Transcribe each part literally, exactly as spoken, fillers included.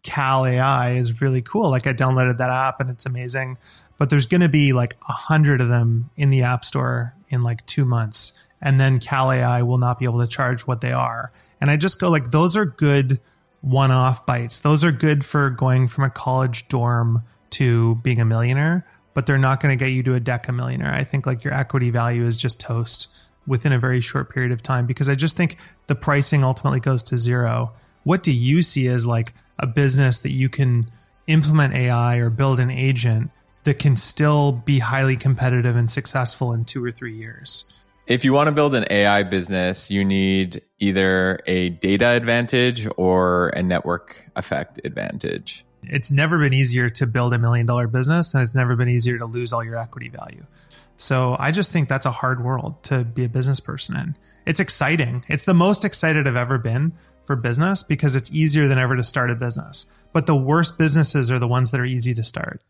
Cal A I is really cool. Like I downloaded that app and it's amazing, but there's going to be like a hundred of them in the App Store in like two months. And then Cal A I will not be able to charge what they are. And I just go like, those are good one-off bites. Those are good for going from a college dorm to being a millionaire, but they're not going to get you to a deca millionaire. I think like your equity value is just toast within a very short period of time, because I just think the pricing ultimately goes to zero. What do you see as like a business that you can implement A I or build an agent that can still be highly competitive and successful in two or three years? If you want to build an A I business, you need either a data advantage or a network effect advantage. It's never been easier to build a million dollar business, and it's never been easier to lose all your equity value. So I just think that's a hard world to be a business person in. It's exciting. It's the most excited I've ever been for business because it's easier than ever to start a business. But the worst businesses are the ones that are easy to start.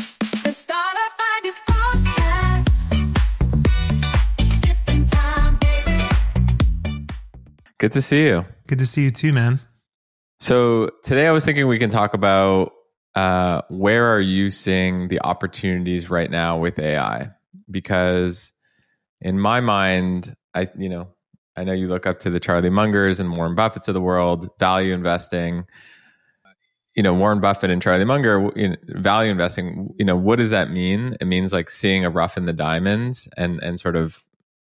Good to see you. Good to see you too, man. So today I was thinking we can talk about uh, where are you seeing the opportunities right now with A I? Because in my mind, I you know I know you look up to the Charlie Mungers and Warren Buffetts of the world, value investing. You know, Warren Buffett and Charlie Munger, you know, value investing. You know, what does that mean? It means like seeing a rough in the diamonds and and sort of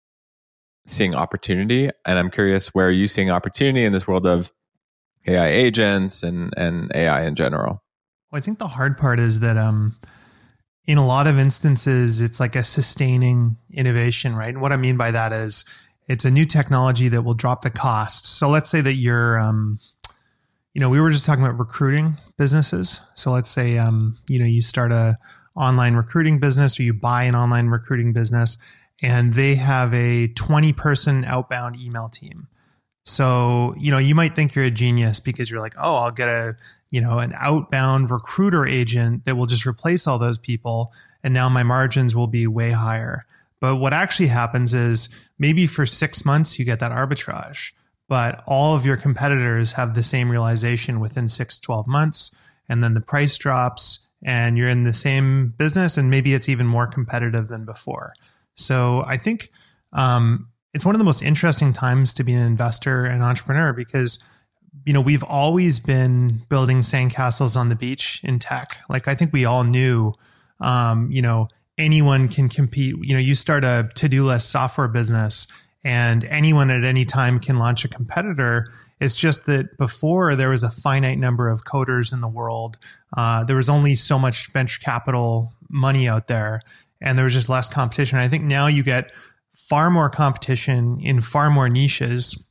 seeing opportunity. And I'm curious, where are you seeing opportunity in this world of A I agents and, and A I in general? Well, I think the hard part is that um, in a lot of instances, it's like a sustaining innovation, right? And what I mean by that is it's a new technology that will drop the cost. So let's say that you're, um, you know, we were just talking about recruiting businesses. So let's say, um, you know, you start a online recruiting business or you buy an online recruiting business, and they have a twenty person outbound email team. So, you know, you might think you're a genius because you're like, oh, I'll get a, you know, an outbound recruiter agent that will just replace all those people. And now my margins will be way higher. But what actually happens is maybe for six months, you get that arbitrage, but all of your competitors have the same realization within six, twelve months. And then the price drops and you're in the same business, and maybe it's even more competitive than before. So I think um, it's one of the most interesting times to be an investor and entrepreneur because, you know, we've always been building sandcastles on the beach in tech. Like I think we all knew, um, you know, anyone can compete. You know, you start a to-do list software business and anyone at any time can launch a competitor. It's just that before there was a finite number of coders in the world. Uh, there was only so much venture capital money out there, and there was just less competition. I think now you get far more competition in far more niches.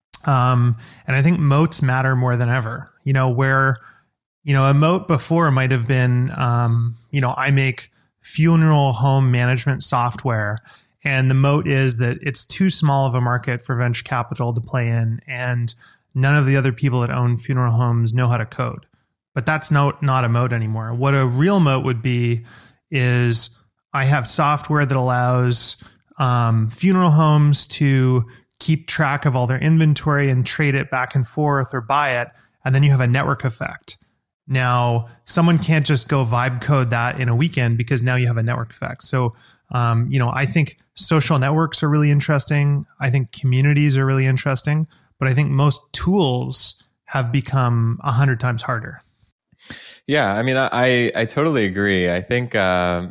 Um, and I think moats matter more than ever. You know, where, you know, a moat before might have been, um, you know, I make funeral home management software. And the moat is that it's too small of a market for venture capital to play in. And none of the other people that own funeral homes know how to code. But that's not, not a moat anymore. What a real moat would be is I have software that allows um, funeral homes to keep track of all their inventory and trade it back and forth or buy it. And then you have a network effect. Now, someone can't just go vibe code that in a weekend because now you have a network effect. So, um, you know, I think social networks are really interesting. I think communities are really interesting. But I think most tools have become a hundred times harder. Yeah, I mean, I I totally agree. I think uh,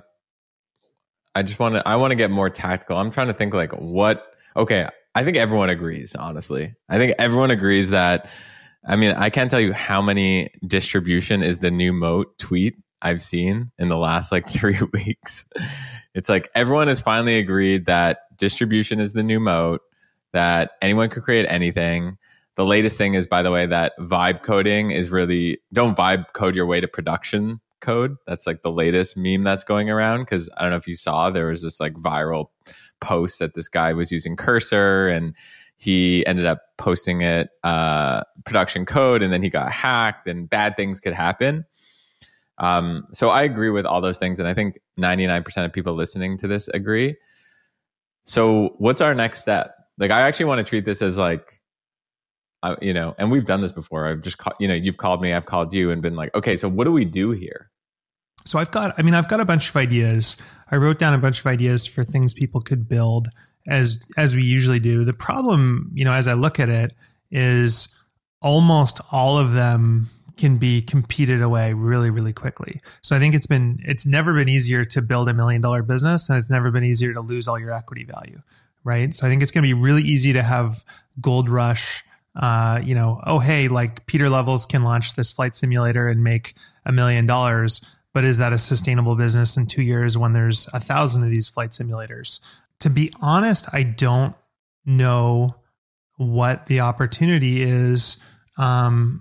I just want to I want to get more tactical. I'm trying to think like what. Okay, I think everyone agrees. Honestly, I think everyone agrees that. I mean, I can't tell you how many distribution is the new moat tweet I've seen in the last like three weeks. It's like everyone has finally agreed that distribution is the new moat. That anyone could create anything. The latest thing is, by the way, that vibe coding is really, don't vibe code your way to production code. That's like the latest meme that's going around. Because I don't know if you saw, there was this like viral post that this guy was using Cursor and he ended up posting it uh, production code, and then he got hacked and bad things could happen. Um, so I agree with all those things. And I think ninety-nine percent of people listening to this agree. So what's our next step? Like, I actually want to treat this as like, I, you know, and we've done this before. I've just, ca- you know, you've called me, I've called you and been like, okay, so what do we do here? So I've got, I mean, I've got a bunch of ideas. I wrote down a bunch of ideas for things people could build as, as we usually do. The problem, you know, as I look at it is almost all of them can be competed away really, really quickly. So I think it's been, it's never been easier to build a million dollar business, and it's never been easier to lose all your equity value, right? So I think it's going to be really easy to have gold rush, uh, you know, oh, hey, like Pieter Levels can launch this flight simulator and make a million dollars, but is that a sustainable business in two years when there's a thousand of these flight simulators? To be honest, I don't know what the opportunity is. Um,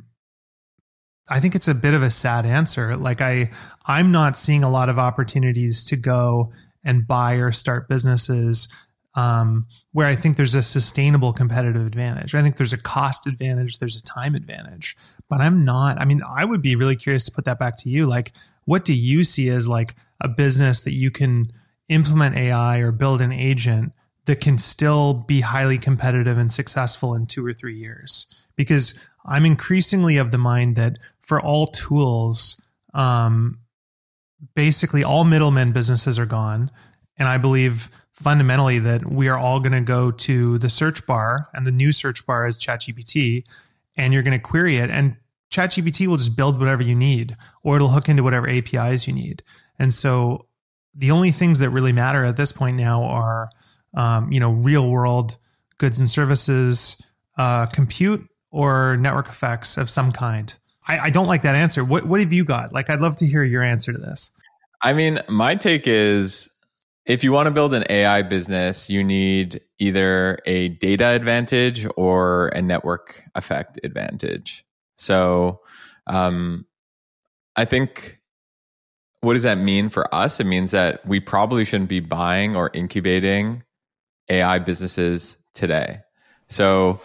I think it's a bit of a sad answer. Like I, I'm not seeing a lot of opportunities to go and buy or start businesses um, where I think there's a sustainable competitive advantage. I think there's a cost advantage, there's a time advantage, but I'm not. I mean, I would be really curious to put that back to you. Like, what do you see as like a business that you can implement A I or build an agent that can still be highly competitive and successful in two or three years? Because I'm increasingly of the mind that for all tools, um, basically all middlemen businesses are gone. And I believe fundamentally that we are all going to go to the search bar, and the new search bar is ChatGPT, and you're going to query it, and ChatGPT will just build whatever you need, or it'll hook into whatever A P Is you need. And so the only things that really matter at this point now are, um, you know, real world goods and services, uh, compute, or network effects of some kind. I, I don't like that answer. What what have you got? Like, I'd love to hear your answer to this. I mean, my take is if you want to build an A I business, you need either a data advantage or a network effect advantage. So um, I think, what does that mean for us? It means that we probably shouldn't be buying or incubating A I businesses today. So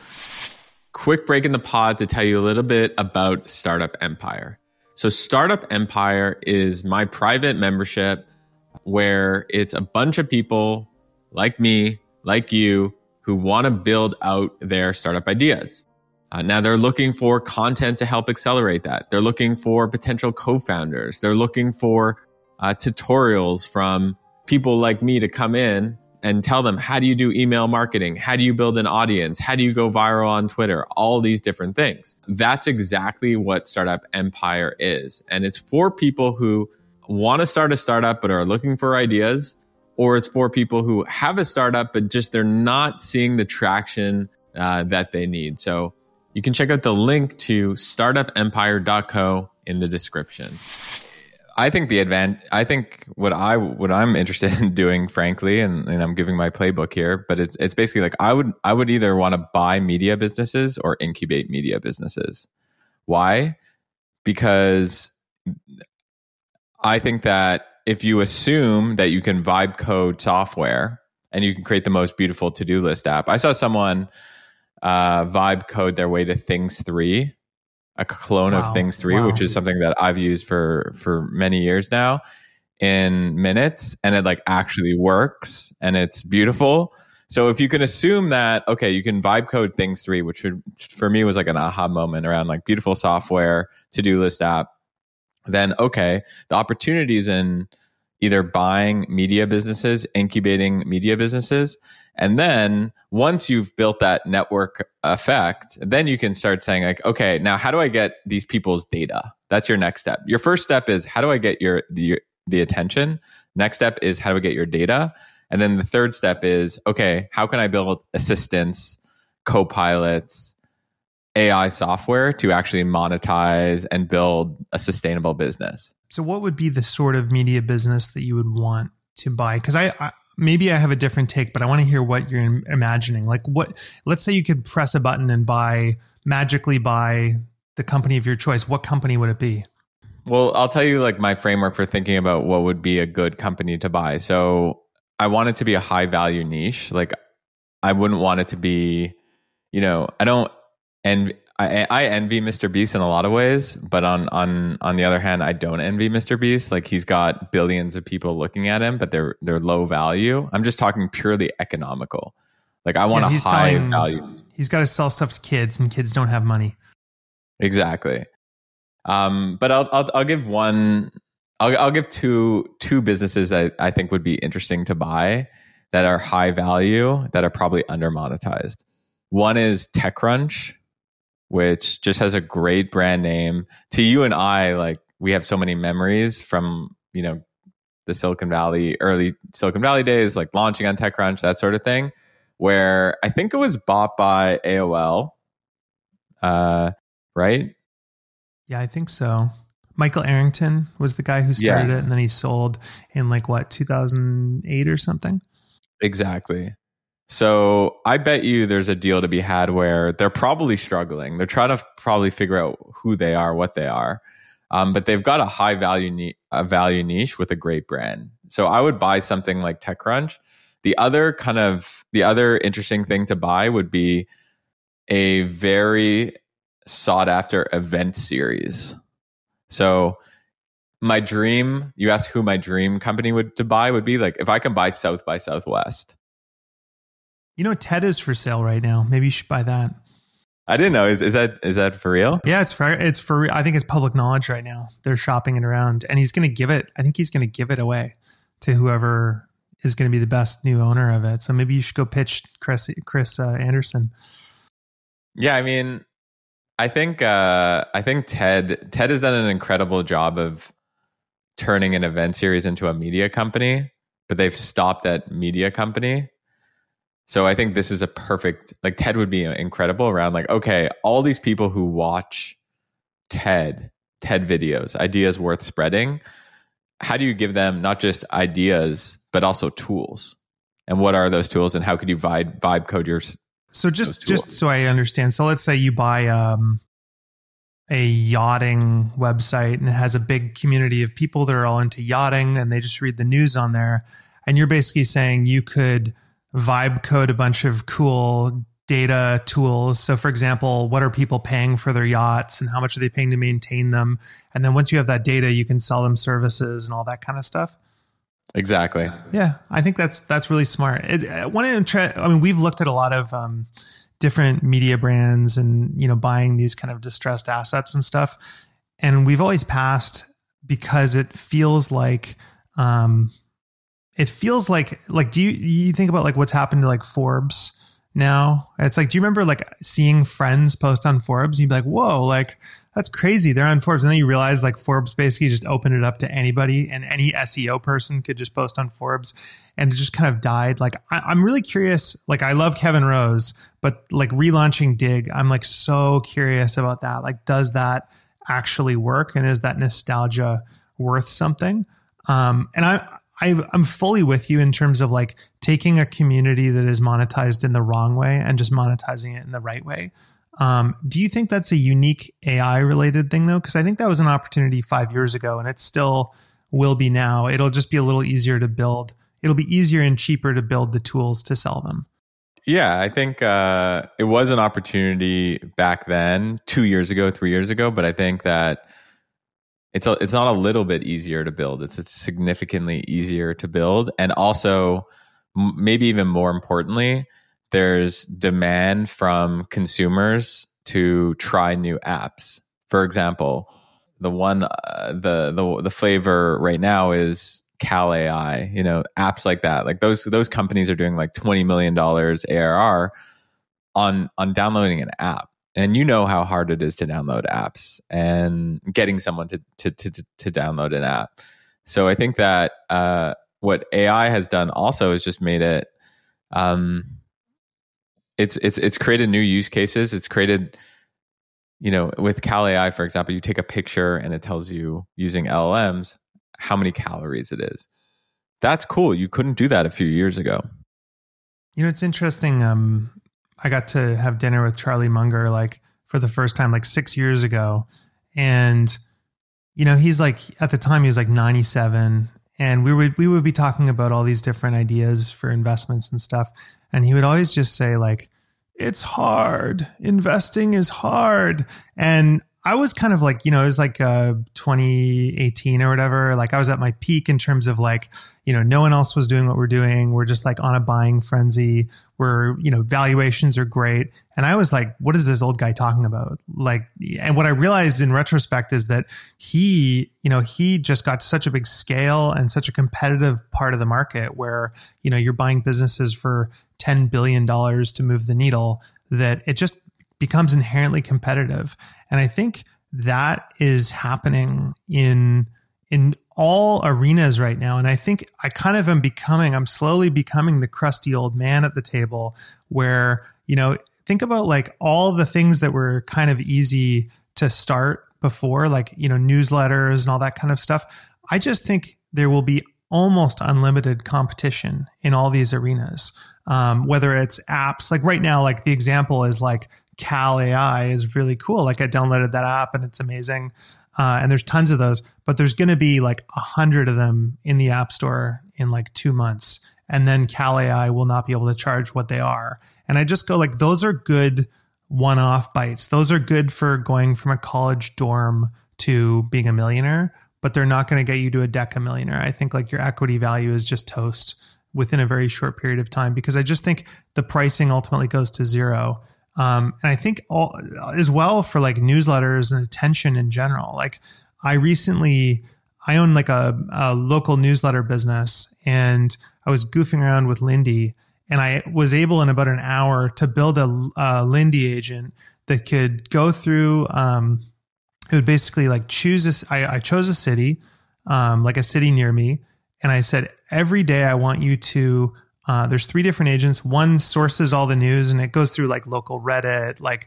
quick break in the pod to tell you a little bit about Startup Empire. So Startup Empire is my private membership where it's a bunch of people like me, like you, who want to build out their startup ideas. Uh, now they're looking for content to help accelerate that. They're looking for potential co-founders. They're looking for uh, tutorials from people like me to come in and tell them, how do you do email marketing? How do you build an audience? How do you go viral on Twitter? All these different things. That's exactly what Startup Empire is. And it's for people who want to start a startup but are looking for ideas, or it's for people who have a startup but just they're not seeing the traction uh, that they need. So you can check out the link to startup empire dot co in the description. I think the advan- I think what I what I'm interested in doing, frankly, and, and I'm giving my playbook here, but it's it's basically like I would I would either want to buy media businesses or incubate media businesses. Why? Because I think that if you assume that you can vibe code software and you can create the most beautiful to-do list app. I saw someone uh, vibe code their way to Things three, a clone wow. of Things three, wow. which is something that I've used for, for many years now, in minutes, and it like actually works and it's beautiful. So if you can assume that, okay, you can vibe code Things three, which would, for me was like an aha moment around like beautiful software, to-do list app, then okay, the opportunities in either buying media businesses, incubating media businesses, and then once you've built that network effect, then you can start saying like, okay, now how do I get these people's data? That's your next step. Your first step is how do I get your the, the attention? Next step is how do I get your data? And then the third step is, okay, how can I build assistants, co-pilots, A I software to actually monetize and build a sustainable business? So what would be the sort of media business that you would want to buy? Because I, I maybe I have a different take, but I want to hear what you're imagining. Like what, let's say you could press a button and buy, magically buy the company of your choice. What company would it be? Well, I'll tell you like my framework for thinking about what would be a good company to buy. So I want it to be a high value niche. Like I wouldn't want it to be, you know, I don't, and I, I envy Mister Beast in a lot of ways, but on on on the other hand, I don't envy Mister Beast. Like he's got billions of people looking at him, but they're they're low value. I'm just talking purely economical. Like I want yeah, a high selling, value. He's got to sell stuff to kids, and kids don't have money. Exactly. Um, but I'll, I'll I'll give one. I'll I'll give two two businesses that I think would be interesting to buy that are high value that are probably under monetized. One is TechCrunch, which just has a great brand name. To you and I, like we have so many memories from, you know, the Silicon Valley, early Silicon Valley days, like launching on TechCrunch, that sort of thing, where I think it was bought by A O L, uh, right? Yeah, I think so. Michael Arrington was the guy who started Yeah. it, and then he sold in like what, two thousand eight or something? Exactly. So I bet you there's a deal to be had where they're probably struggling. They're trying to probably figure out who they are, what they are. Um, but they've got a high value ni- a value niche with a great brand. So I would buy something like TechCrunch. The other kind of the other interesting thing to buy would be a very sought after event series. So my dream, you ask who my dream company would to buy would be, like if I can buy South by Southwest. You know, TED is for sale right now. Maybe you should buy that. I didn't know. Is is that is that for real? Yeah, it's for it's for. I think it's public knowledge right now. They're shopping it around, and he's going to give it. I think he's going to give it away to whoever is going to be the best new owner of it. So maybe you should go pitch Chris Chris uh, Anderson. Yeah, I mean, I think uh, I think Ted Ted has done an incredible job of turning an event series into a media company, but they've stopped at media company. So I think this is a perfect, like TED would be incredible around like, okay, all these people who watch TED, TED videos, ideas worth spreading. How do you give them not just ideas, but also tools? And what are those tools, and how could you vibe, vibe code your So just just so I understand. So let's say you buy um, a yachting website, and it has a big community of people that are all into yachting, and they just read the news on there. And you're basically saying you could vibe code a bunch of cool data tools. So for example, what are people paying for their yachts, and how much are they paying to maintain them? And then once you have that data, you can sell them services and all that kind of stuff. Exactly. Yeah, I think that's that's really smart. It, one of the, I mean, we've looked at a lot of um, different media brands, and you know, buying these kind of distressed assets and stuff, and we've always passed because it feels like um, it feels like like do you you think about like what's happened to like Forbes now? It's like, do you remember like seeing friends post on Forbes? You'd be like, whoa, like that's crazy. They're on Forbes. And then you realize like Forbes basically just opened it up to anybody, and any S E O person could just post on Forbes, and it just kind of died. Like I, I'm really curious. Like I love Kevin Rose, but like relaunching Dig, I'm like so curious about that. Like, does that actually work? And is that nostalgia worth something? Um, and I, I, I'm fully with you in terms of like taking a community that is monetized in the wrong way and just monetizing it in the right way. Um, do you think that's a unique A I related thing though? Because I think that was an opportunity five years ago, and it still will be now. It'll just be a little easier to build. It'll be easier and cheaper to build the tools to sell them. Yeah, I think uh, it was an opportunity back then, two years ago, three years ago. But I think that it's a, it's not a little bit easier to build. It's, it's significantly easier to build. And also, m- maybe even more importantly, there's demand from consumers to try new apps. For example, the one, uh, the the the flavor right now is Cal A I. You know, apps like that, like those those companies are doing like twenty million dollars A R R on on downloading an app. And you know how hard it is to download apps and getting someone to to to to download an app. So I think that uh, what A I has done also is just made it. Um, It's it's it's created new use cases. It's created, you know, with Cal A I, for example, you take a picture and it tells you using L L Ms how many calories it is. That's cool. You couldn't do that a few years ago. You know, it's interesting. Um, I got to have dinner with Charlie Munger like for the first time like six years ago, and you know, he's like at the time he was like ninety-seven, and we would we would be talking about all these different ideas for investments and stuff. And he would always just say like, it's hard. Investing is hard. And I was kind of like, you know, it was like uh, twenty eighteen or whatever. Like I was at my peak in terms of like, you know, no one else was doing what we're doing. We're just like on a buying frenzy where, you know, valuations are great. And I was like, what is this old guy talking about? Like, and what I realized in retrospect is that he, you know, he just got to such a big scale and such a competitive part of the market where, you know, you're buying businesses for ten billion dollars to move the needle, that it just becomes inherently competitive. And I think that is happening in in all arenas right now. And I think I kind of am becoming, I'm slowly becoming the crusty old man at the table where, you know, think about like all the things that were kind of easy to start before, like, you know, newsletters and all that kind of stuff. I just think there will be almost unlimited competition in all these arenas. Um, whether it's apps, like right now, like the example is like Cal A I is really cool. Like I downloaded that app and it's amazing. Uh, and there's tons of those, but there's going to be like a hundred of them in the App Store in like two months. And then Cal A I will not be able to charge what they are. And I just go like, those are good one-off bites. Those are good for going from a college dorm to being a millionaire, but they're not going to get you to a decamillionaire. I think like your equity value is just toast within a very short period of time, because I just think the pricing ultimately goes to zero. Um, and I think all, as well for like newsletters and attention in general. Like I recently, I own like a, a local newsletter business, and I was goofing around with Lindy, and I was able in about an hour to build a, a Lindy agent that could go through, um, it would basically like choose this. I, I chose a city, um, like a city near me. And I said, every day I want you to, uh, there's three different agents. One sources all the news and it goes through like local Reddit, like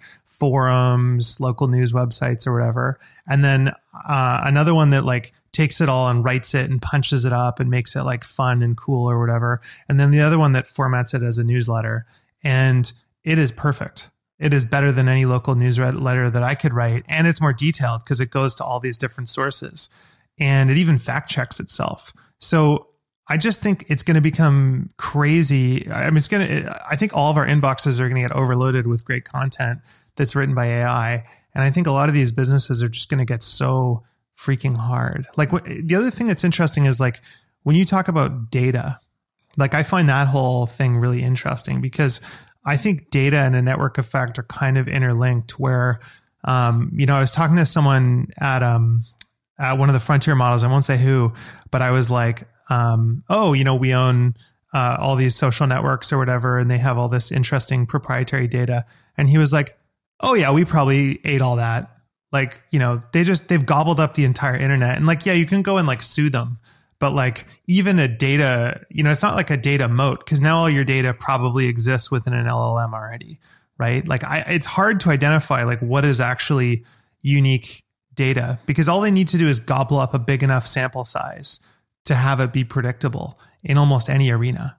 forums, local news websites or whatever. And then uh, another one that like takes it all and writes it and punches it up and makes it like fun and cool or whatever. And then the other one that formats it as a newsletter. And it is perfect. It is better than any local newsletter that I could write. And it's more detailed because it goes to all these different sources. And it even fact checks itself. So I just think it's going to become crazy. I mean, it's going to, I think all of our inboxes are going to get overloaded with great content that's written by A I. And I think a lot of these businesses are just going to get so freaking hard. Like what, the other thing that's interesting is like when you talk about data, like I find that whole thing really interesting because I think data and a network effect are kind of interlinked where, um, you know, I was talking to someone at, um, at one of the frontier models. I won't say who, but I was like, um, oh, you know, we own uh, all these social networks or whatever, and they have all this interesting proprietary data. And he was like, oh yeah, we probably ate all that. Like, you know, they just, they've gobbled up the entire internet. And like, yeah, you can go and like sue them. But like even a data, you know, it's not like a data moat because now all your data probably exists within an L L M already, right? Like I, it's hard to identify like what is actually unique data because all they need to do is gobble up a big enough sample size to have it be predictable in almost any arena.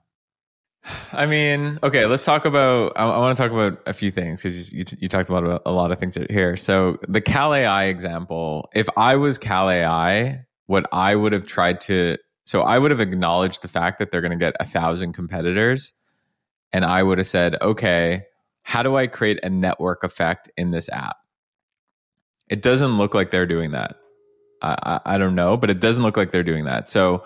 I mean, okay, let's talk about, I, I want to talk about a few things because you, you talked about a, a lot of things here. So the Cal A I example, if I was Cal A I, what I would have tried to, so I would have acknowledged the fact that they're going to get a thousand competitors. And I would have said, okay, how do I create a network effect in this app? It doesn't look like they're doing that. I, I, I don't know, but it doesn't look like they're doing that. So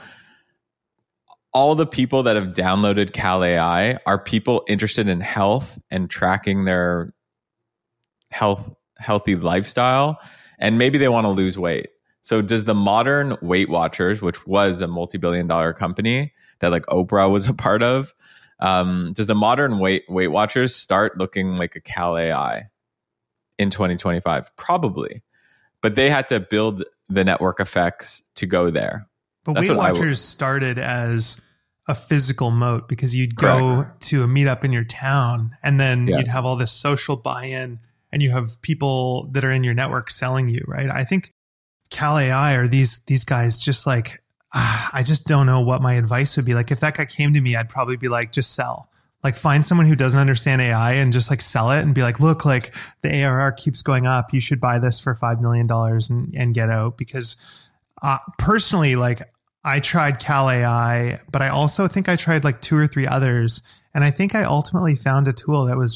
all the people that have downloaded Cal A I are people interested in health and tracking their health, healthy lifestyle. And maybe they want to lose weight. So does the modern Weight Watchers, which was a multi-billion dollar company that like Oprah was a part of, um, does the modern Weight Weight Watchers start looking like a Cal A I in twenty twenty-five? Probably. But they had to build the network effects to go there. But That's Weight Watchers started as a physical moat because you'd go Correct. to a meetup in your town and then Yes. you'd have all this social buy-in and you have people that are in your network selling you, right? I think Cal A I or these these guys just like, ah, I just don't know what my advice would be. Like if that guy came to me, I'd probably be like, just sell. Like find someone who doesn't understand A I and just like sell it and be like, look, like the A R R keeps going up. You should buy this for five million dollars and, and get out. Because uh, personally, like I tried Cal A I, but I also think I tried like two or three others. And I think I ultimately found a tool that was just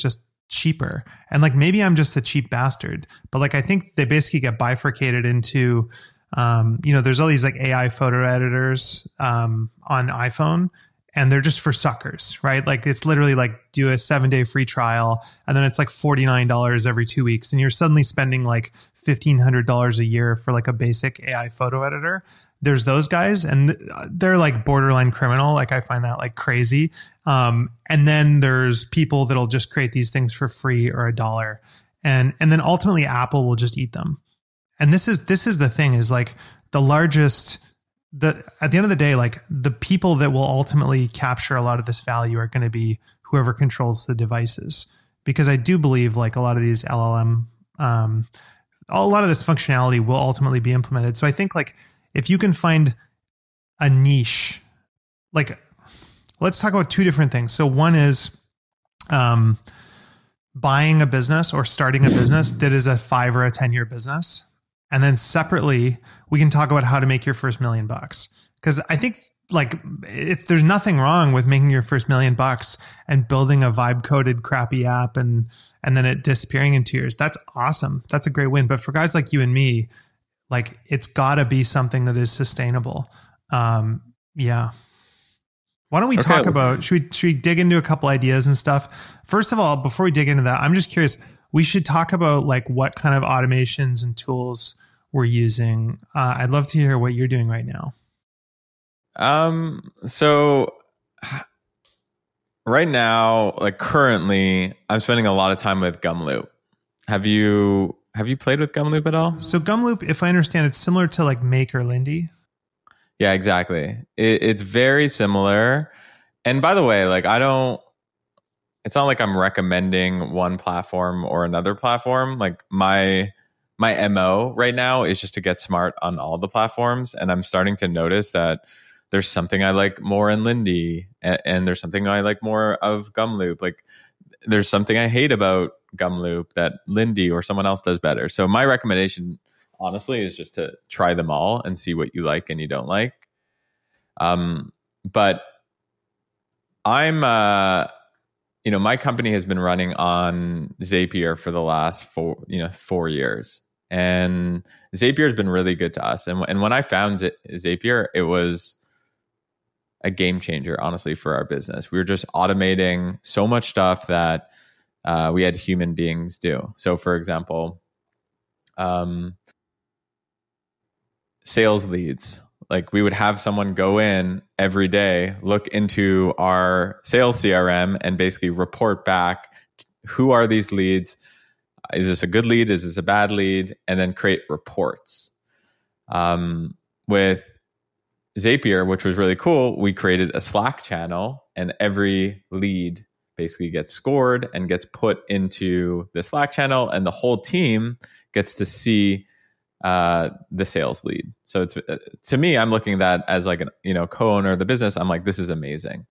cheaper. And like, maybe I'm just a cheap bastard, but like, I think they basically get bifurcated into, um, you know, there's all these like A I photo editors, um, on iPhone, and they're just for suckers, right? Like, it's literally like do a seven day free trial, and then it's like forty-nine dollars every two weeks. And you're suddenly spending like fifteen hundred dollars a year for like a basic A I photo editor. There's those guys, and they're like borderline criminal. Like, I find that like crazy. Um, and then there's people that'll just create these things for free or a dollar. And, and then ultimately Apple will just eat them. And this is, this is the thing, is like the largest, the, at the end of the day, like the people that will ultimately capture a lot of this value are going to be whoever controls the devices. Because I do believe like a lot of these L L M, um, a lot of this functionality will ultimately be implemented. So I think like if you can find a niche, like let's talk about two different things. So one is, um, buying a business or starting a business that is a five or a ten year business. And then separately, we can talk about how to make your first million bucks. Because I think like it's, there's nothing wrong with making your first million bucks and building a vibe coded crappy app and, and then it disappearing in two years. That's awesome. That's a great win. But for guys like you and me, like it's gotta be something that is sustainable. Um, yeah. Why don't we okay. talk about, should we, should we dig into a couple ideas and stuff? First of all, before we dig into that, I'm just curious, we should talk about like what kind of automations and tools we're using. Uh, I'd love to hear what you're doing right now. Um, so right now, like currently, I'm spending a lot of time with Gumloop. Have you have you played with Gumloop at all? So Gumloop, if I understand, it's similar to like Make or Lindy. Yeah, exactly. It, it's very similar. And by the way, like I don't, it's not like I'm recommending one platform or another platform. Like my my M O right now is just to get smart on all the platforms. And I'm starting to notice that there's something I like more in Lindy, and, and there's something I like more of Gumloop. Like there's something I hate about Gumloop that Lindy or someone else does better. So my recommendation, honestly, is just to try them all and see what you like and you don't like. Um, but I'm, uh, you know, my company has been running on Zapier for the last four, you know, four years, and Zapier has been really good to us. And and when I found Z- Zapier, it was a game changer, honestly, for our business. We were just automating so much stuff that uh, we had human beings do. So, for example, um, sales leads. Like we would have someone go in every day, look into our sales C R M and basically report back, who are these leads? Is this a good lead? Is this a bad lead? And then create reports. Um, with Zapier, which was really cool, we created a Slack channel, and every lead basically gets scored and gets put into the Slack channel, and the whole team gets to see uh, the sales lead. So it's, uh, to me, I'm looking at that as like an, you know, co-owner of the business. I'm like, this is amazing.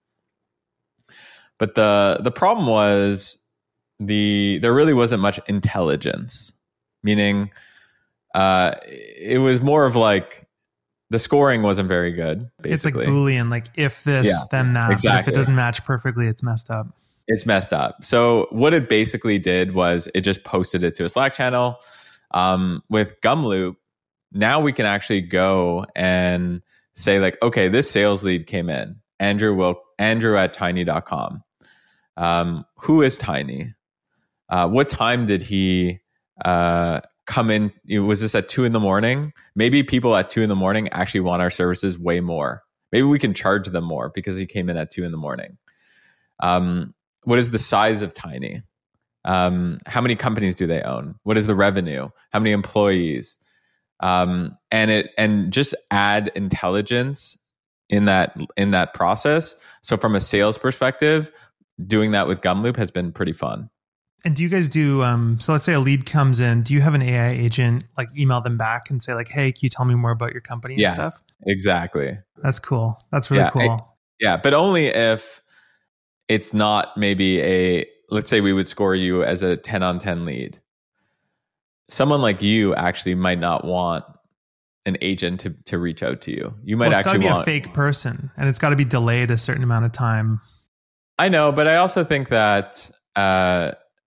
But the, the problem was the, there really wasn't much intelligence, meaning uh, it was more of like the scoring wasn't very good. Basically. It's like Boolean, like if this, yeah, then that. Exactly. But if it doesn't match perfectly, it's messed up. It's messed up. So what it basically did was it just posted it to a Slack channel. Um, with Gumloop, now we can actually go and say like, okay, this sales lead came in, Andrew will Andrew at tiny dot com. Um, who is Tiny? Uh, what time did he uh, come in? Was this at two in the morning? Maybe people at two in the morning actually want our services way more. Maybe we can charge them more because he came in at two in the morning. Um, what is the size of Tiny? Um, how many companies do they own? What is the revenue? How many employees? Um, and it and just add intelligence in that in that process. So from a sales perspective, doing that with Gumloop has been pretty fun. And do you guys do? Um, so let's say a lead comes in. Do you have an A I agent like email them back and say like, "Hey, can you tell me more about your company and yeah, stuff?" Exactly. That's cool. That's really yeah, cool. I, yeah, but only if it's not maybe a. Let's say we would score you as a ten on ten lead. Someone like you actually might not want an agent to, to reach out to you. You might well, it's actually gotta be want a fake person, and it's got to be delayed a certain amount of time. I know, but I also think that uh,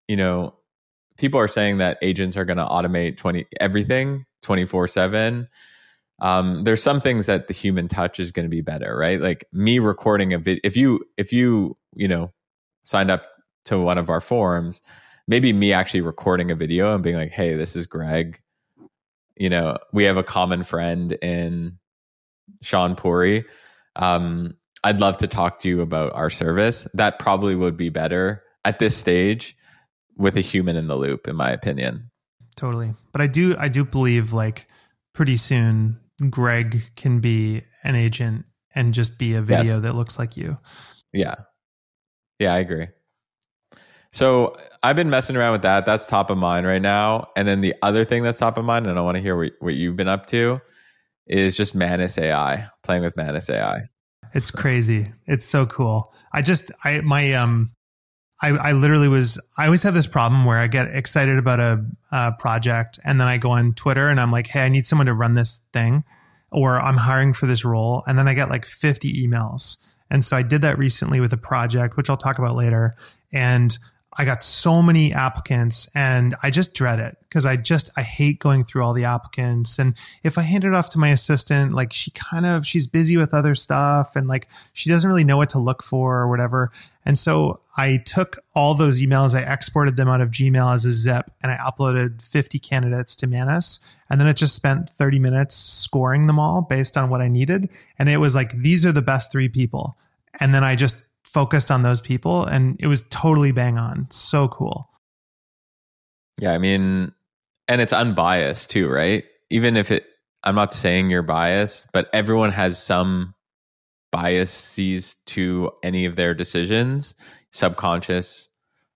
you know, people are saying that agents are going to automate twenty everything twenty-four seven. Um, there's some things that the human touch is going to be better, right? Like me recording a video. If you, if you, you know, signed up to one of our forums, maybe me actually recording a video and being like, hey, this is Greg. You know, we have a common friend in Sean Puri. Um, I'd love to talk to you about our service. That probably would be better at this stage with a human in the loop, in my opinion. Totally. But I do, I do believe like pretty soon Greg can be an agent and just be a video yes. that looks like you. Yeah. Yeah, I agree. So I've been messing around with that. That's top of mind right now. And then the other thing that's top of mind, and I want to hear what, what you've been up to, is just Manus A I, playing with Manus A I. It's crazy. It's so cool. I just, I, my, um, I, I literally was, I always have this problem where I get excited about a, a project and then I go on Twitter and I'm like, hey, I need someone to run this thing, or I'm hiring for this role. And then I get like fifty emails. And so I did that recently with a project, which I'll talk about later. And I got so many applicants and I just dread it because I just, I hate going through all the applicants. And if I hand it off to my assistant, like she kind of, she's busy with other stuff and like she doesn't really know what to look for or whatever. And so I took all those emails, I exported them out of Gmail as a zip and I uploaded fifty candidates to Manus. And then it just spent thirty minutes scoring them all based on what I needed. And it was like, these are the best three people. And then I just focused on those people and it was totally bang on. So cool. Yeah. I mean, and it's unbiased too, right? Even if it, I'm not saying you're biased, but everyone has some biases to any of their decisions, subconscious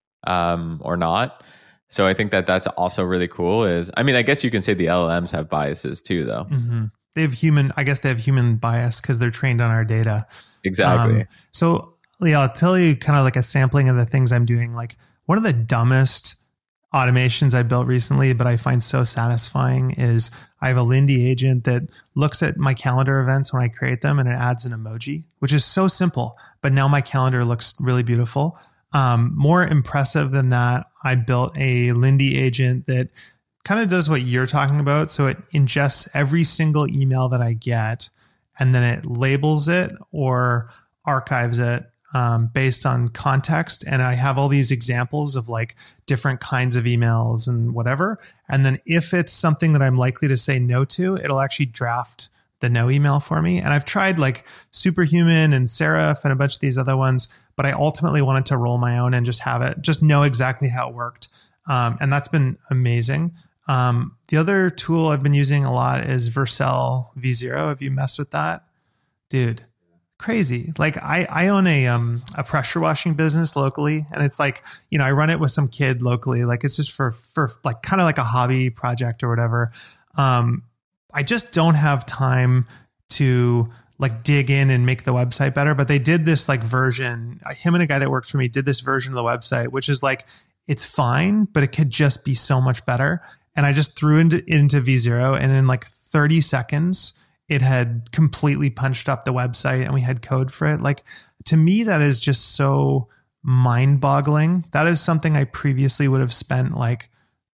um, or not. So I think that that's also really cool is, I mean, I guess you can say the L L Ms have biases too, though. Mm-hmm. They have human, I guess they have human bias because they're trained on our data. Exactly. Um, so yeah, I'll tell you kind of like a sampling of the things I'm doing. Like one of the dumbest automations I built recently, but I find so satisfying is I have a Lindy agent that looks at my calendar events when I create them and it adds an emoji, which is so simple, but now my calendar looks really beautiful. Um, more impressive than that, I built a Lindy agent that kind of does what you're talking about. So it ingests every single email that I get and then it labels it or archives it um, based on context. And I have all these examples of like different kinds of emails and whatever. And then if it's something that I'm likely to say no to, it'll actually draft the no email for me. And I've tried like Superhuman and Seraph and a bunch of these other ones, but I ultimately wanted to roll my own and just have it, just know exactly how it worked. Um, and that's been amazing. Um, the other tool I've been using a lot is Vercel V zero. Have you messed with that? Dude, crazy. Like I, I own a, um, a pressure washing business locally. And it's like, you know, I run it with some kid locally. Like it's just for, for like kind of like a hobby project or whatever. Um, I just don't have time to like dig in and make the website better. But they did this like version, him and a guy that works for me did this version of the website, which is like, it's fine, but it could just be so much better. And I just threw into, into V zero and in like thirty seconds, it had completely punched up the website and we had code for it. Like to me, that is just so mind boggling. That is something I previously would have spent like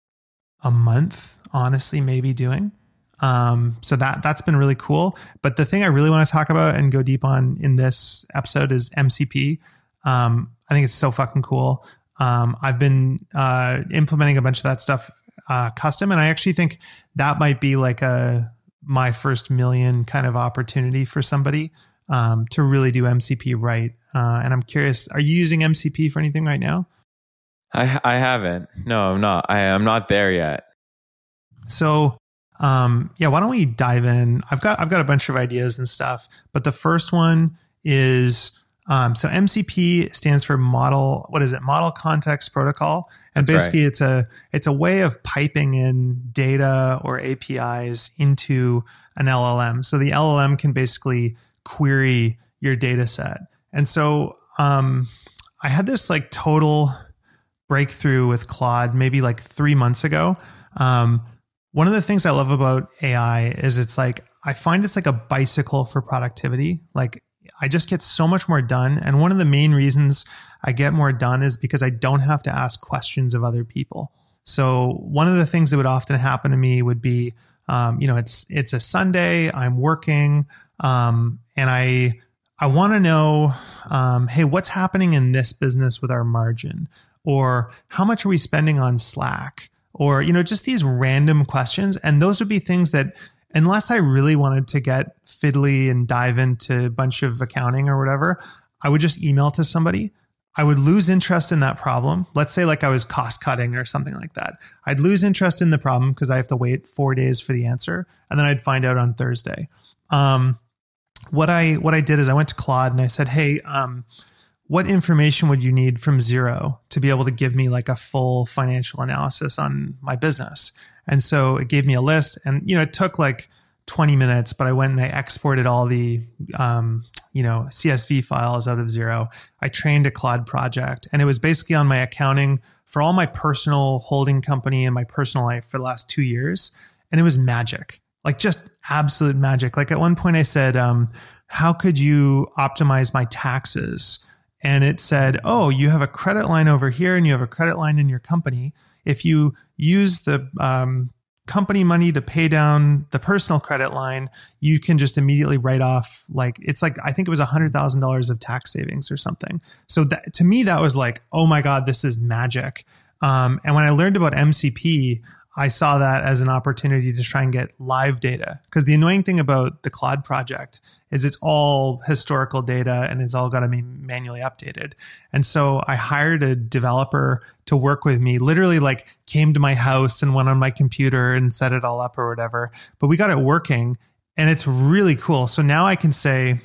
a month, honestly, maybe doing. Um, so that, that's been really cool. But the thing I really want to talk about and go deep on in this episode is M C P. Um, I think it's so fucking cool. Um, I've been, uh, implementing a bunch of that stuff, uh, custom. And I actually think that might be like a, my first million kind of opportunity for somebody, um, to really do M C P right. Uh, and I'm curious, are you using M C P for anything right now? I, I haven't. No, I'm not. I, I'm not there yet. So, Um, yeah, why don't we dive in? I've got, I've got a bunch of ideas and stuff, but the first one is, um, so M C P stands for model, what is it? Model Context Protocol. And That's basically right. it's a, it's a way of piping in data or A P Is into an L L M. So the L L M can basically query your data set. And so, um, I had this like total breakthrough with Claude maybe like three months ago. Um, One of the things I love about A I is it's like, I find it's like a bicycle for productivity. Like I just get so much more done. And one of the main reasons I get more done is because I don't have to ask questions of other people. So one of the things that would often happen to me would be, um, you know, it's it's a Sunday, I'm working, um, and I I want to know, um, hey, what's happening in this business with our margin, or how much are we spending on Slack, or you know, just these random questions. And those would be things that, unless I really wanted to get fiddly and dive into a bunch of accounting or whatever, I would just email to somebody. I would lose interest in that problem. Let's say like I was cost cutting or something like that. I'd lose interest in the problem because I have to wait four days for the answer. And then I'd find out on Thursday. Um, what I, what I did is I went to Claude and I said, hey, um, what information would you need from Xero to be able to give me like a full financial analysis on my business? And so it gave me a list, and, you know, it took like twenty minutes, but I went and I exported all the, um, you know, C S V files out of Xero. I trained a Claude project, and it was basically on my accounting for all my personal holding company and my personal life for the last two years. And it was magic, like just absolute magic. Like at one point I said, um, how could you optimize my taxes? And it said, oh, you have a credit line over here and you have a credit line in your company. If you use the um, company money to pay down the personal credit line, you can just immediately write off, like, it's like, I think it was one hundred thousand dollars of tax savings or something. So that, to me, that was like, oh my God, this is magic. Um, and when I learned about M C P, I saw that as an opportunity to try and get live data. Because the annoying thing about the Claude project is it's all historical data and it's all got to be manually updated. And so I hired a developer to work with me, literally like came to my house and went on my computer and set it all up or whatever. But we got it working, and it's really cool. So now I can say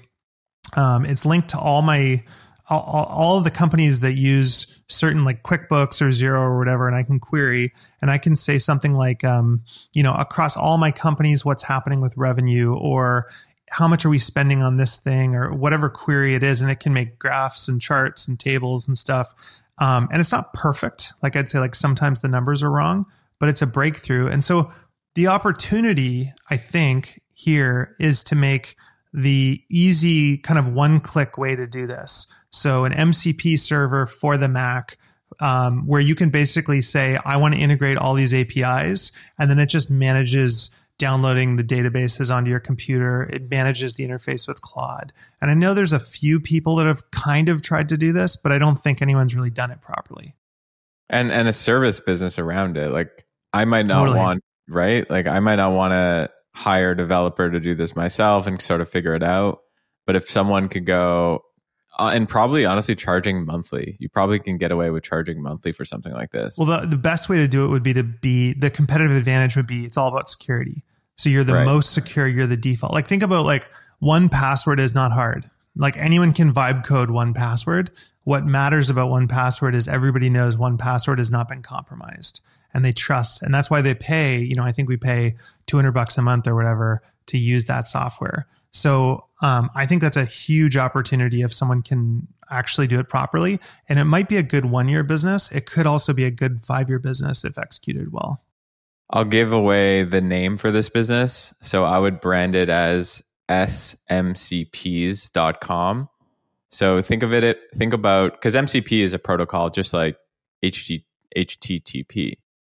um, it's linked to all my all, all of the companies that use certain like QuickBooks or Xero or whatever, and I can query and I can say something like, um, you know, across all my companies, what's happening with revenue, or how much are we spending on this thing, or whatever query it is. And it can make graphs and charts and tables and stuff. Um, and it's not perfect. Like I'd say, like sometimes the numbers are wrong, but it's a breakthrough. And so the opportunity, I think, here is to make the easy kind of one-click way to do this. So an M C P server for the Mac, um, where you can basically say, I want to integrate all these A P Is, and then it just manages downloading the databases onto your computer. It manages the interface with Claude. And I know there's a few people that have kind of tried to do this, but I don't think anyone's really done it properly. And and a service business around it. Like I might not Totally. want, right? Like I might not want to hire a developer to do this myself and sort of figure it out. But if someone could go, uh, and probably honestly charging monthly, you probably can get away with charging monthly for something like this. Well, the, the best way to do it would be to be, the competitive advantage would be, it's all about security. So you're the Right. most secure, you're the default. Like think about like one password is not hard. Like anyone can vibe code one password. What matters about one password is everybody knows one password has not been compromised, and they trust. And that's why they pay, you know, I think we pay two hundred bucks a month or whatever to use that software. So um, I think that's a huge opportunity if someone can actually do it properly. And it might be a good one-year business. It could also be a good five-year business if executed well. I'll give away the name for this business. So I would brand it as S M C Ps dot com. So think of it, think about, because M C P is a protocol just like H T T P.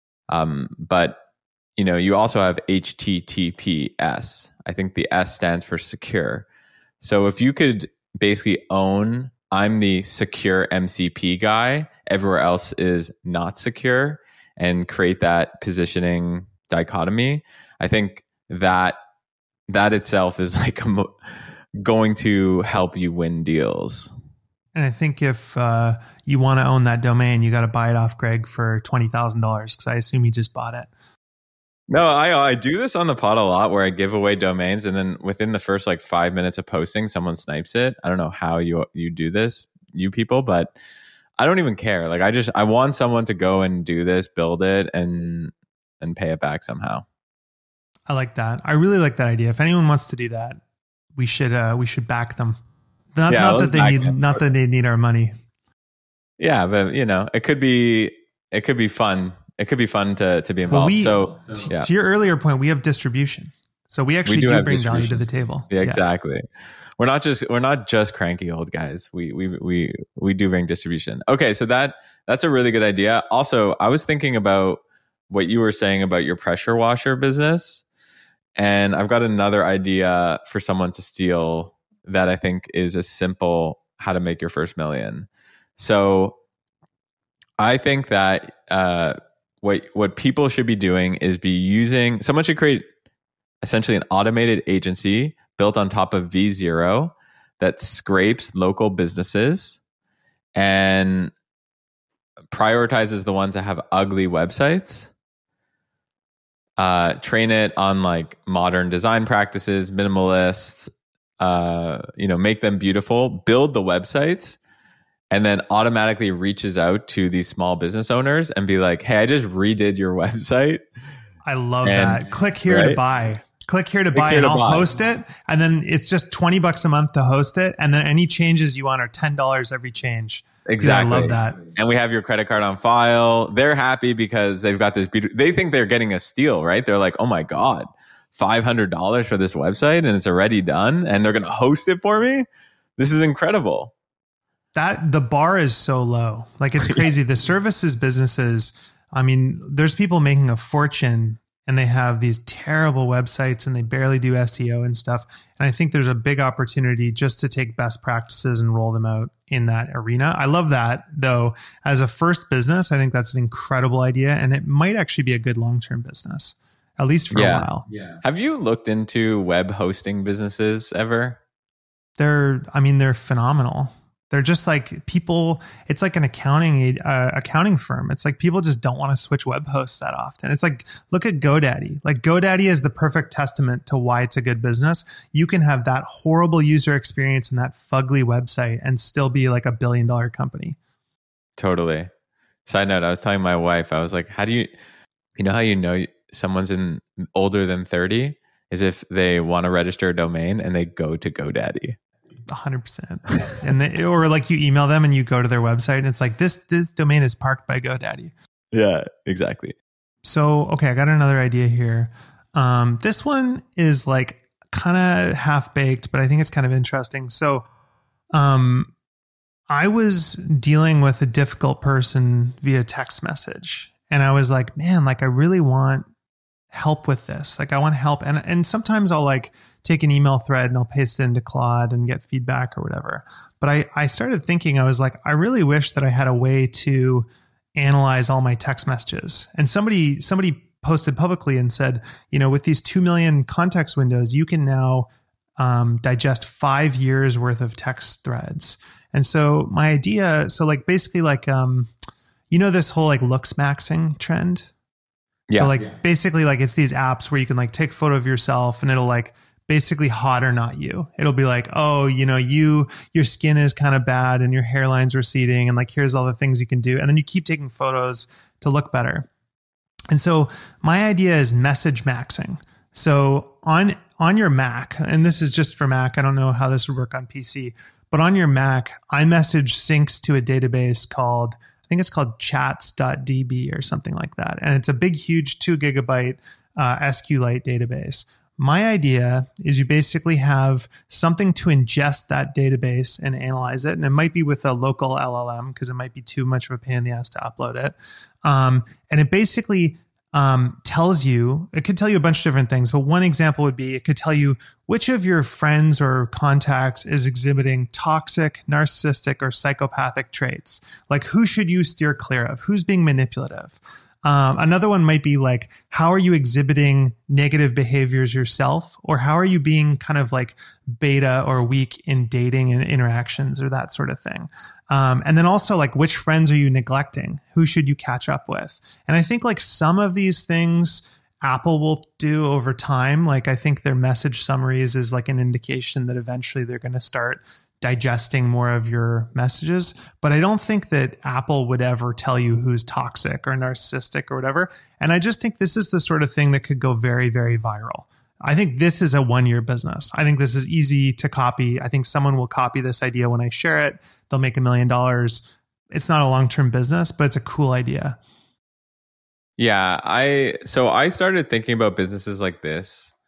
Um, but you know, you also have H T T P S. I think the S stands for secure. So if you could basically own, I'm the secure M C P guy, everywhere else is not secure, and create that positioning dichotomy, I think that that itself is like a mo- going to help you win deals. And I think if uh, you want to own that domain, you got to buy it off Greg for twenty thousand dollars, because I assume he just bought it. No, I I do this on the pod a lot, where I give away domains, and then within the first like five minutes of posting, someone snipes it. I don't know how you you do this, you people, but I don't even care. Like I just I want someone to go and do this, build it, and and pay it back somehow. I like that. I really like that idea. If anyone wants to do that, we should uh, we should back them. Not, Yeah, not let's that they back need them. not that they need our money. Yeah, but you know, it could be it could be fun. It could be fun to to be Well, involved. we, so t- yeah. to your earlier point, we have distribution. So we actually We do do, have bring value to distribution. the table. Yeah, exactly. We're not just we're not just cranky old guys. We we we we do bring distribution. Okay, so that that's a really good idea. Also, I was thinking about what you were saying about your pressure washer business, and I've got another idea for someone to steal that I think is a simple how to make your first million. So I think that uh, what what people should be doing is be using someone should create essentially an automated agency built on top of V zero that scrapes local businesses and prioritizes the ones that have ugly websites. Uh, train it on like modern design practices, minimalist, uh, you know, make them beautiful, build the websites, and then automatically reaches out to these small business owners and be like, hey, I just redid your website. I love And- that. Click here right? to buy. Click here to Click buy here and to I'll buy. host it. And then it's just twenty bucks a month to host it. And then any changes you want are ten dollars every change. Dude, Exactly. I love that. And we have your credit card on file. They're happy because they've got this beautiful, they think they're getting a steal, right? They're like, oh my God, five hundred dollars for this website and it's already done and they're going to host it for me. This is incredible. That the bar is so low. Like it's crazy. The services businesses, I mean, there's people making a fortune and they have these terrible websites and they barely do S E O and stuff. And I think there's a big opportunity just to take best practices and roll them out in that arena. I love that though. As a first business, I think that's an incredible idea and it might actually be a good long-term business, at least for Yeah. a while. Yeah. Have you looked into web hosting businesses ever? They're, I mean, they're phenomenal. They're just like people, it's like an accounting uh, accounting firm. It's like people just don't want to switch web hosts that often. It's like, look at GoDaddy. Like GoDaddy is the perfect testament to why it's a good business. You can have that horrible user experience and that fugly website and still be like a billion dollar company. Totally. Side note, I was telling my wife, I was like, how do you, you know how you know someone's in older than thirty is if they want to register a domain and they go to GoDaddy. one hundred percent. And they, or like you email them and you go to their website and it's like, this, this domain is parked by GoDaddy. Yeah, exactly. So, okay, I got another idea here. Um, this one is like kind of half baked, but I think it's kind of interesting. So, um, I was dealing with a difficult person via text message and I was like, man, like I really want help with this. Like I want help. And, and sometimes I'll like take an email thread and I'll paste it into Claude and get feedback or whatever. But I, I started thinking, I was like, I really wish that I had a way to analyze all my text messages. And somebody, somebody posted publicly and said, you know, with these two million context windows, you can now um, digest five years worth of text threads. And so my idea, so like basically like, um, you know, this whole like looks maxing trend. Yeah. So like Yeah. basically like it's these apps where you can like take a photo of yourself and it'll like basically hot or not you. It'll be like, oh, you know, you, your skin is kind of bad and your hairline's receding and like, here's all the things you can do. And then you keep taking photos to look better. And so my idea is message maxing. So on, on your Mac, and this is just for Mac, I don't know how this would work on P C, but on your Mac, iMessage syncs to a database called, I think it's called chats dot d b or something like that. And it's a big, huge two gigabyte uh, SQLite database. My idea is you basically have something to ingest that database and analyze it. And it might be with a local L L M because it might be too much of a pain in the ass to upload it. Um, and it basically um, tells you, it could tell you a bunch of different things, but one example would be it could tell you which of your friends or contacts is exhibiting toxic, narcissistic, or psychopathic traits. Like who should you steer clear of? Who's being manipulative? Um, another one might be like, how are you exhibiting negative behaviors yourself? Or how are you being kind of like beta or weak in dating and interactions or that sort of thing? Um, and then also like, which friends are you neglecting? Who should you catch up with? And I think like some of these things Apple will do over time. Like I think their message summaries is like an indication that eventually they're going to start digesting more of your messages. But I don't think that Apple would ever tell you who's toxic or narcissistic or whatever. And I just think this is the sort of thing that could go very, very viral. I think this is a one-year business. I think this is easy to copy. I think someone will copy this idea when I share it. They'll make a million dollars. It's not a long-term business, but it's a cool idea. Yeah, I so I started thinking about businesses like this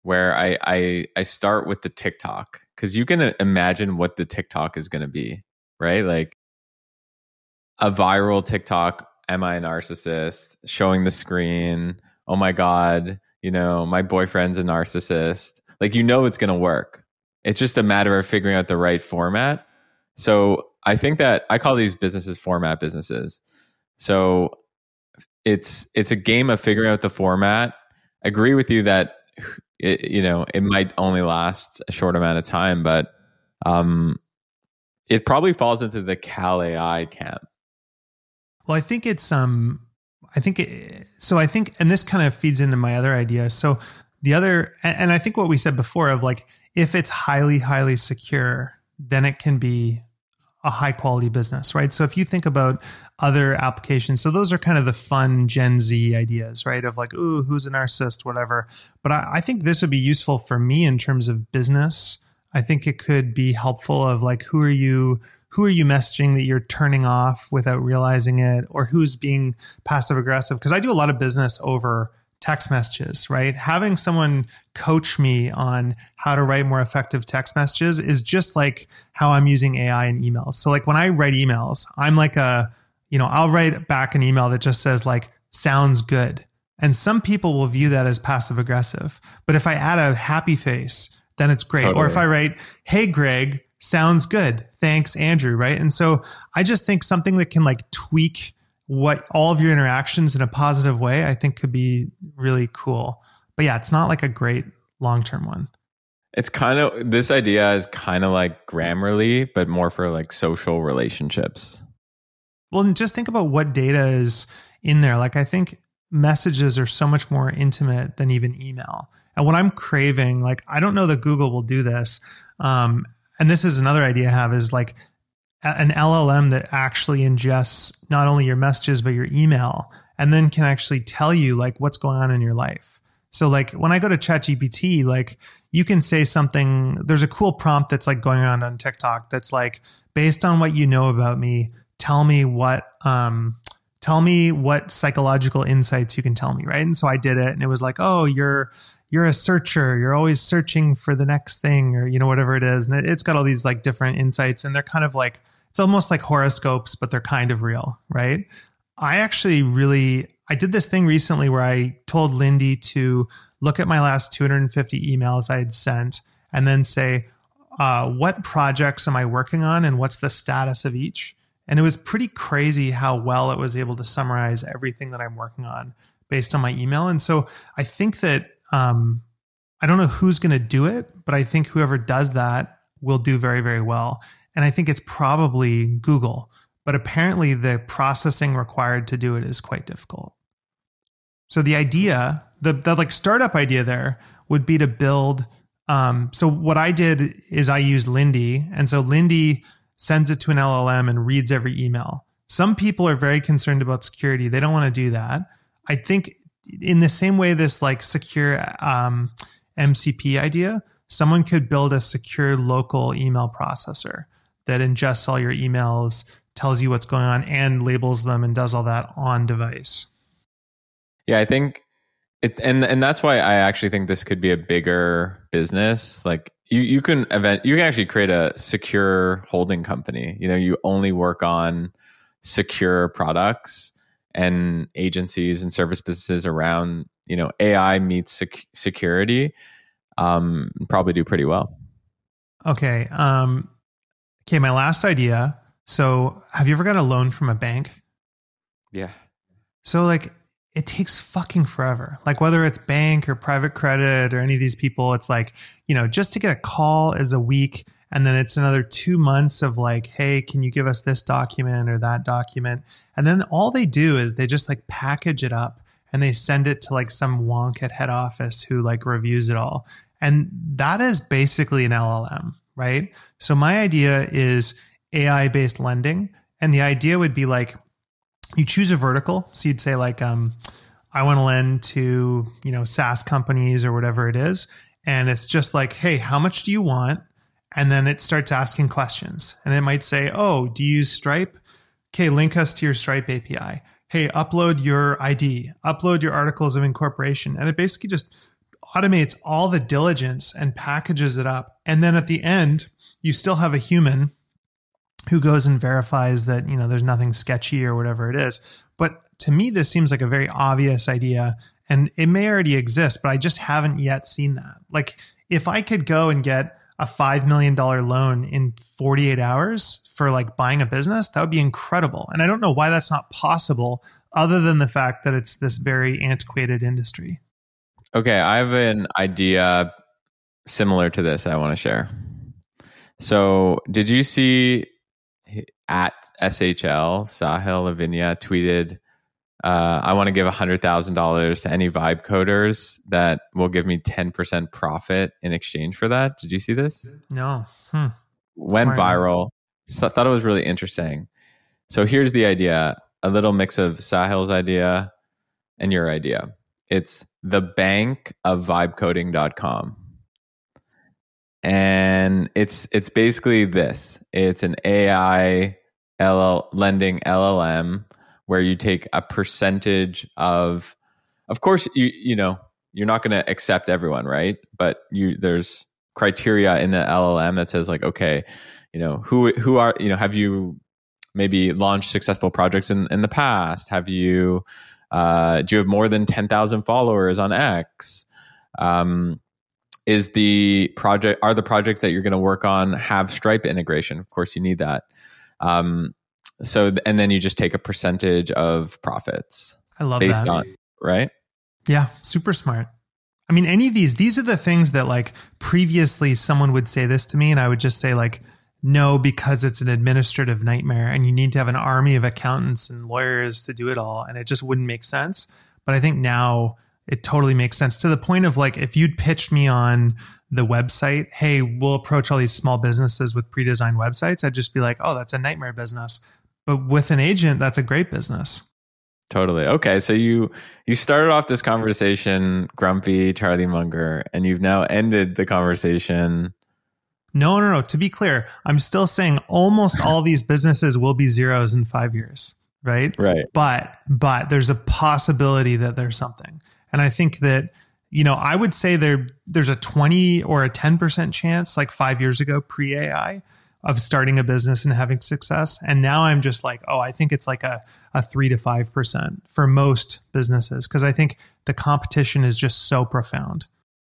where I I, I start with the TikTok, because you can imagine what the TikTok is going to be, right? Like a viral TikTok. Am I a narcissist? Showing the screen. Oh my God, you know, my boyfriend's a narcissist. Like, you know, it's going to work. It's just a matter of figuring out the right format. So I think that I call these businesses format businesses. So it's it's a game of figuring out the format. I agree with you that it, you know, it might only last a short amount of time, but um, it probably falls into the Cal A I camp. Well, I think it's um, I think it, so. I think, and this kind of feeds into my other idea. So the other, and, and I think what we said before of like, if it's highly, highly secure, then it can be a high quality business, right? So if you think about other applications, so those are kind of the fun Gen Z ideas, right? Of like, ooh, who's a narcissist, whatever. But I, I think this would be useful for me in terms of business. I think it could be helpful of like, who are you, who are you messaging that you're turning off without realizing it, or who's being passive aggressive? Because I do a lot of business over text messages, right? Having someone coach me on how to write more effective text messages is just like how I'm using A I in emails. So like when I write emails, I'm like a, you know, I'll write back an email that just says like, sounds good. And some people will view that as passive aggressive. But if I add a happy face, then it's great. Totally. Or if I write, hey, Greg, sounds good. Thanks, Andrew, right? And so I just think something that can like tweak what all of your interactions in a positive way, I think could be really cool. But yeah, it's not like a great long-term one. It's kind of, this idea is kind of like Grammarly, but more for like social relationships. Well, and just think about what data is in there. Like I think messages are so much more intimate than even email. And what I'm craving, like, I don't know that Google will do this. Um, and this is another idea I have is like, an L L M that actually ingests not only your messages, but your email, and then can actually tell you like what's going on in your life. So like when I go to ChatGPT, like you can say something, there's a cool prompt that's like going around on TikTok that's like, based on what you know about me, tell me what, um, tell me what psychological insights you can tell me. Right. And so I did it and it was like, oh, you're, you're a searcher. You're always searching for the next thing, or, you know, whatever it is. And it's got all these like different insights, and they're kind of like, it's almost like horoscopes, but they're kind of real, right? I actually really, I did this thing recently where I told Lindy to look at my last two hundred fifty emails I had sent and then say, uh, what projects am I working on and what's the status of each? And it was pretty crazy how well it was able to summarize everything that I'm working on based on my email. And so I think that, um, I don't know who's going to do it, but I think whoever does that will do very, very well. And I think it's probably Google, but apparently the processing required to do it is quite difficult. So the idea, the, the like startup idea there would be to build. Um, so what I did is I used Lindy. And so Lindy sends it to an L L M and reads every email. Some people are very concerned about security. They don't want to do that. I think in the same way, this like secure um, M C P idea, someone could build a secure local email processor that ingests all your emails, tells you what's going on, and labels them and does all that on device. Yeah, I think it, and and that's why I actually think this could be a bigger business. Like you, you can event, you can actually create a secure holding company. You know, you only work on secure products, and agencies and service businesses around, you know, A I meets sec- security, um, probably do pretty well. Okay. Um, Okay, my last idea. So have you ever got a loan from a bank? Yeah. So like it takes fucking forever. Like whether it's bank or private credit or any of these people, it's like, you know, just to get a call is a week. And then it's another two months of like, hey, can you give us this document or that document? And then all they do is they just like package it up and they send it to like some wonk at head office who like reviews it all. And that is basically an L L M. Right? So my idea is A I-based lending. And the idea would be like, you choose a vertical. So you'd say like, um, I want to lend to, you know, SaaS companies or whatever it is. And it's just like, hey, how much do you want? And then it starts asking questions. And it might say, oh, do you use Stripe? Okay, link us to your Stripe A P I. Hey, upload your I D, upload your articles of incorporation. And it basically just automates all the diligence and packages it up. And then at the end, you still have a human who goes and verifies that, you know, there's nothing sketchy or whatever it is. But to me, this seems like a very obvious idea, and it may already exist, but I just haven't yet seen that. Like, if I could go and get a five million dollars loan in forty-eight hours for like buying a business, that would be incredible. And I don't know why that's not possible, other than the fact that it's this very antiquated industry. Okay, I have an idea similar to this I want to share. So did you see at S H L, Sahil Lavinia tweeted, uh, I want to give one hundred thousand dollars to any Vibe coders that will give me ten percent profit in exchange for that. Did you see this? No. Hmm. Went Smart. viral. So I thought it was really interesting. So here's the idea, a little mix of Sahil's idea and your idea. It's the bank of vibe coding dot com. And it's it's basically this. It's an A I L L lending L L M where you take a percentage of, of course, you you know, you're not going to accept everyone, right? But you there's criteria in the L L M that says like, okay, you know, who who are, you know, have you maybe launched successful projects in, in the past? Have you, uh, do you have more than ten thousand followers on X? Um, is the project, are the projects that you're going to work on have Stripe integration? Of course you need that. Um, so, and then you just take a percentage of profits. I love based that. on, right? Yeah. Super smart. I mean, any of these, these are the things that like previously someone would say this to me and I would just say like, no, because it's an administrative nightmare and you need to have an army of accountants and lawyers to do it all. And it just wouldn't make sense. But I think now it totally makes sense, to the point of like, if you'd pitched me on the website, hey, we'll approach all these small businesses with pre-designed websites, I'd just be like, oh, that's a nightmare business. But with an agent, that's a great business. Totally. Okay. So you, you started off this conversation grumpy, Charlie Munger, and you've now ended the conversation. No, no, no. To be clear, I'm still saying almost all these businesses will be zeros in five years, right? Right. But, but there's a possibility that there's something. And I think that, you know, I would say there, there's a twenty or a ten percent chance, like five years ago, pre-A I, of starting a business and having success. And now I'm just like, oh, I think it's like a, a three to five percent for most businesses, because I think the competition is just so profound.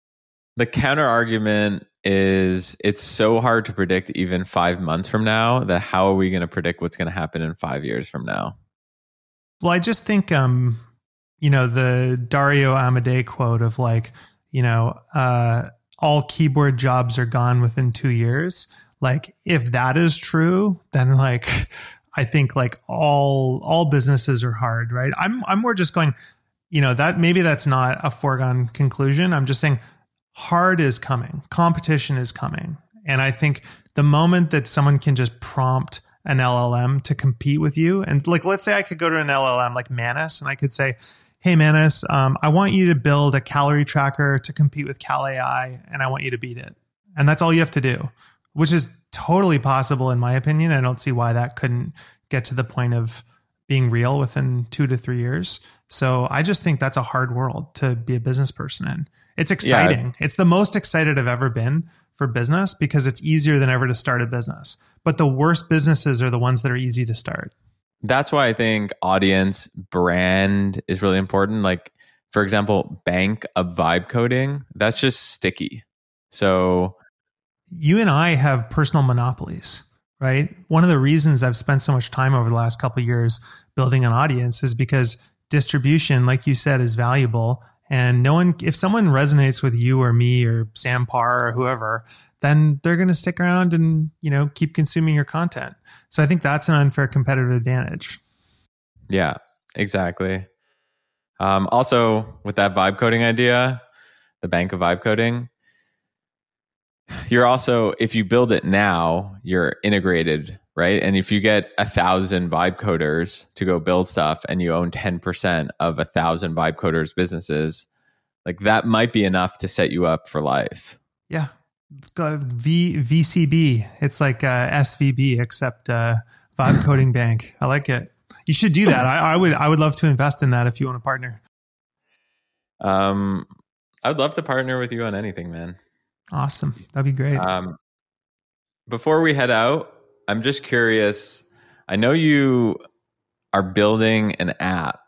The counter argument is it's so hard to predict even five months from now that how are we going to predict what's going to happen in five years from now? Well, I just think, um, you know, the Dario Amodei quote of like, you know, uh, all keyboard jobs are gone within two years. Like, if that is true, then like, I think like all, all businesses are hard, right? I'm, I'm more just going, you know, that maybe that's not a foregone conclusion. I'm just saying hard is coming. Competition is coming. And I think the moment that someone can just prompt an L L M to compete with you, and like, let's say I could go to an L L M like Manus and I could say, hey, Manus, um, I want you to build a calorie tracker to compete with Cal A I, and I want you to beat it. And that's all you have to do, which is totally possible in my opinion. I don't see why that couldn't get to the point of being real within two to three years. So I just think that's a hard world to be a business person in. It's exciting. Yeah. It's the most excited I've ever been for business because it's easier than ever to start a business. But the worst businesses are the ones that are easy to start. That's why I think audience brand is really important. Like, for example, bank of vibe coding, that's just sticky. So you and I have personal monopolies, right? One of the reasons I've spent so much time over the last couple of years building an audience is because distribution, like you said, is valuable. And no one, if someone resonates with you or me or Sam Parr or whoever, then they're going to stick around and, you know, keep consuming your content. So I think that's an unfair competitive advantage. Yeah, exactly. Um, also, with that vibe coding idea, the bank of vibe coding, you're also, if you build it now, you're integrated, right? And if you get a thousand vibe coders to go build stuff and you own ten percent of a thousand vibe coders businesses, like that might be enough to set you up for life. Yeah. V, VCB. It's like uh, S V B, except uh, vibe coding bank. I like it. You should do that. I, I would, I would love to invest in that if you want to partner. Um, I'd love to partner with you on anything, man. Awesome. That'd be great. Um, before we head out, I'm just curious. I know you are building an app.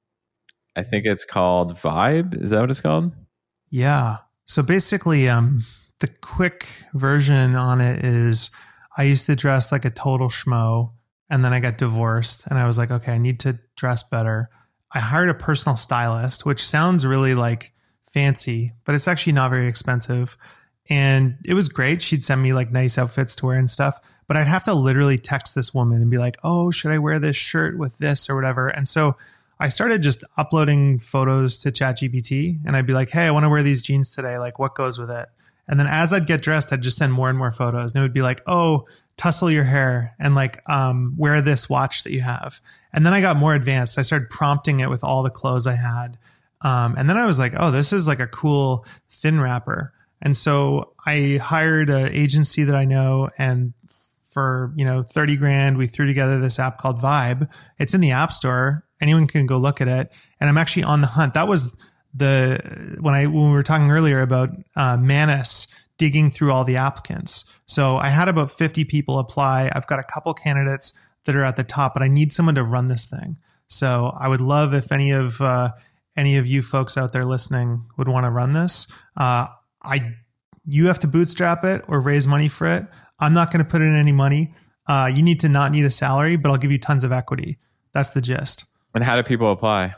I think it's called Vibe. Is that what it's called? Yeah. So basically, um, the quick version on it is I used to dress like a total schmo, and then I got divorced and I was like, okay, I need to dress better. I hired a personal stylist, which sounds really like fancy, but it's actually not very expensive. And it was great. She'd send me like nice outfits to wear and stuff, but I'd have to literally text this woman and be like, oh, should I wear this shirt with this or whatever? And so I started just uploading photos to ChatGPT, and I'd be like, hey, I want to wear these jeans today. Like, what goes with it? And then as I'd get dressed, I'd just send more and more photos. And it would be like, oh, tussle your hair and like um, wear this watch that you have. And then I got more advanced. I started prompting it with all the clothes I had. Um, and then I was like, oh, this is like a cool thin wrapper. And so I hired an agency that I know, and for, you know, thirty grand, we threw together this app called Vibe. It's in the App Store. Anyone can go look at it. And I'm actually on the hunt. That was the, when I, when we were talking earlier about uh, Manus digging through all the applicants. So I had about fifty people apply. I've got a couple candidates that are at the top, but I need someone to run this thing. So I would love if any of, uh, any of you folks out there listening would want to run this. Uh, I, you have to bootstrap it or raise money for it. I'm not going to put in any money. Uh, you need to not need a salary, but I'll give you tons of equity. That's the gist. And how do people apply?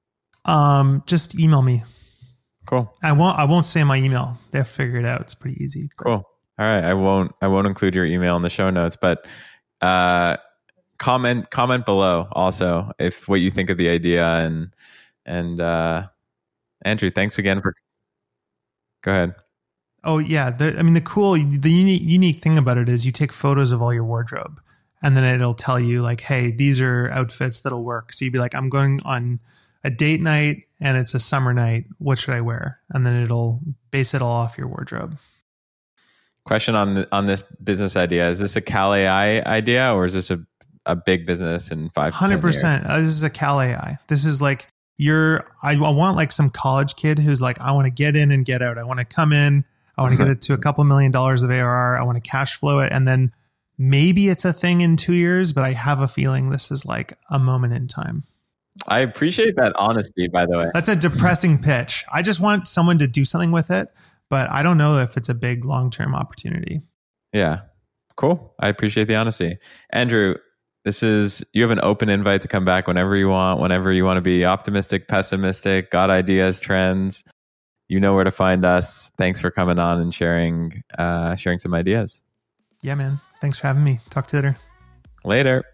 Um, just email me. Cool. I won't. I won't say my email. They have to figure it out. It's pretty easy. Cool. All right. I won't. I won't include your email in the show notes, but uh, comment comment below also if what you think of the idea. And and uh, Andrew, thanks again for. Go ahead. Oh yeah. The, I mean, the cool, the unique unique thing about it is you take photos of all your wardrobe, and then it'll tell you like, hey, these are outfits that'll work. So you'd be like, I'm going on a date night and it's a summer night. What should I wear? And then it'll base it all off your wardrobe. Question on the, on this business idea. Is this a Cal A I idea, or is this a, a big business in five to ten years? one hundred percent. Uh, this is a Cal A I. This is like you're, I, I want like some college kid who's like, I want to get in and get out. I want to come in. I want to get it to a couple million dollars of A R R. I want to cash flow it. And then maybe it's a thing in two years, but I have a feeling this is like a moment in time. I appreciate that honesty, by the way. That's a depressing pitch. I just want someone to do something with it, but I don't know if it's a big long-term opportunity. Yeah. Cool. I appreciate the honesty. Andrew, this is, you have an open invite to come back whenever you want, whenever you want to be optimistic, pessimistic, got ideas, trends. You know where to find us. Thanks for coming on and sharing, uh, sharing some ideas. Yeah, man. Thanks for having me. Talk to you later. Later.